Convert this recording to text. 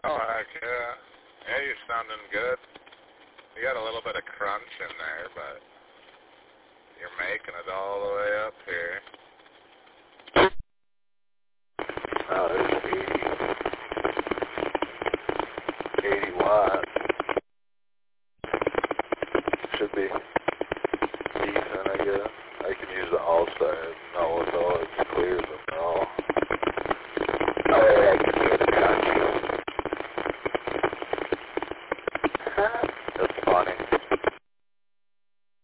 Oh, heck yeah. Yeah, you're sounding good. You got a little bit of crunch in there, but you're making it all the way up here. Oh, there's 80 watts. Should be